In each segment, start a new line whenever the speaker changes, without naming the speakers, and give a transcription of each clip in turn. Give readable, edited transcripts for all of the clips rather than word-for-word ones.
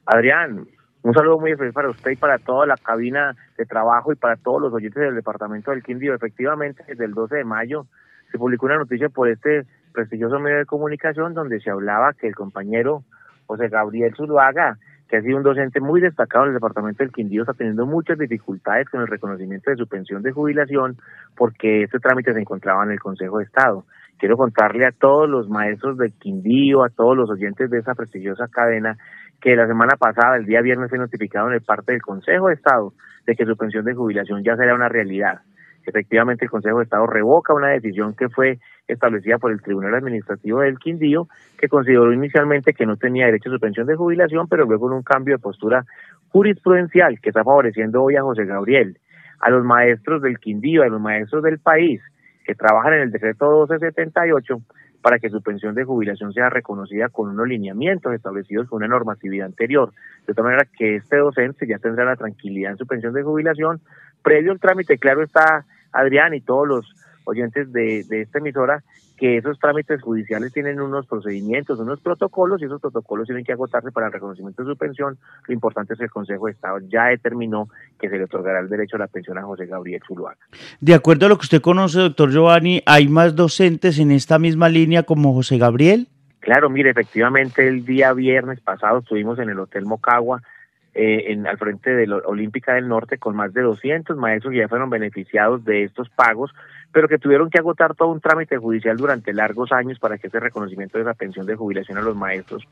Adrián, un saludo muy especial para usted y para toda la cabina de trabajo y para todos los oyentes del departamento del Quindío. Efectivamente, desde el 12 de mayo se publicó una noticia por este prestigioso medio de comunicación donde se hablaba que el compañero José Gabriel Zuluaga, que ha sido un docente muy destacado en el departamento del Quindío, está teniendo muchas dificultades con el reconocimiento de su pensión de jubilación porque este trámite se encontraba en el Consejo de Estado. Quiero contarle a todos los maestros del Quindío, a todos los oyentes de esa prestigiosa cadena, que la semana pasada, el día viernes, fue notificado en el parte del Consejo de Estado de que su pensión de jubilación ya será una realidad. Efectivamente, el Consejo de Estado revoca una decisión que fue establecida por el Tribunal Administrativo del Quindío, que consideró inicialmente que no tenía derecho a su pensión de jubilación, pero luego en un cambio de postura jurisprudencial que está favoreciendo hoy a José Gabriel, a los maestros del Quindío, a los maestros del país, que trabajan en el decreto 1278, para que su pensión de jubilación sea reconocida con unos lineamientos establecidos con una normatividad anterior, de tal manera que este docente ya tendrá la tranquilidad en su pensión de jubilación, previo al trámite. Claro está, Adrián, y todos los oyentes de esta emisora, que esos trámites judiciales tienen unos procedimientos, unos protocolos, y esos protocolos tienen que agotarse para el reconocimiento de su pensión. Lo importante es que el Consejo de Estado ya determinó que se le otorgará el derecho a la pensión a José Gabriel Zuluaga.
De acuerdo a lo que usted conoce, doctor Giovanni, ¿hay más docentes en esta misma línea como José Gabriel?
Claro, mire, efectivamente el día viernes pasado estuvimos en el Hotel Mocagua, al frente de la Olímpica del Norte, con más de 200 maestros que ya fueron beneficiados de estos pagos, pero que tuvieron que agotar todo un trámite judicial durante largos años para que ese reconocimiento de esa pensión de jubilación a los maestros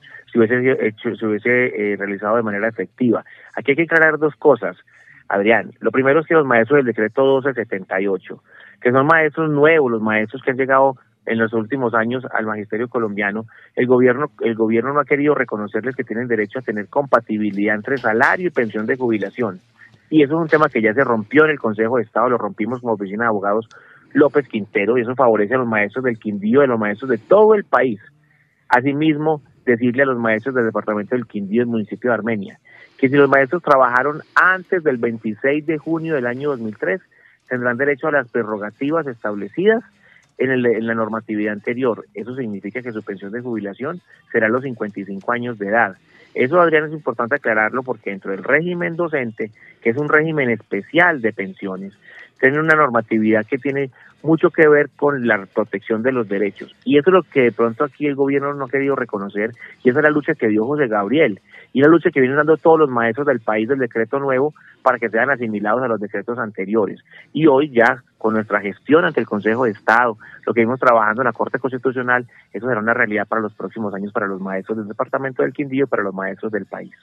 se hubiese realizado de manera efectiva. Aquí hay que aclarar dos cosas, Adrián. Lo primero es que los maestros del decreto 1278, que son maestros nuevos, los maestros que han llegado en los últimos años al magisterio colombiano, el gobierno no ha querido reconocerles que tienen derecho a tener compatibilidad entre salario y pensión de jubilación. Y eso es un tema que ya se rompió en el Consejo de Estado, lo rompimos como Oficina de Abogados López Quintero, y eso favorece a los maestros del Quindío, a los maestros de todo el país. Asimismo, decirle a los maestros del departamento del Quindío, del municipio de Armenia, que si los maestros trabajaron antes del 26 de junio del año 2003, tendrán derecho a las prerrogativas establecidas en la normatividad anterior. Eso significa que su pensión de jubilación será a los 55 años de edad. Eso, Adrián, es importante aclararlo porque dentro del régimen docente, que es un régimen especial de pensiones, tiene una normatividad que tiene mucho que ver con la protección de los derechos. Y eso es lo que de pronto aquí el gobierno no ha querido reconocer, y esa es la lucha que dio José Gabriel, y la lucha que vienen dando todos los maestros del país del decreto nuevo para que sean asimilados a los decretos anteriores. Y hoy ya, con nuestra gestión ante el Consejo de Estado, lo que vimos trabajando en la Corte Constitucional, eso será una realidad para los próximos años para los maestros del departamento del Quindío y para los maestros del país.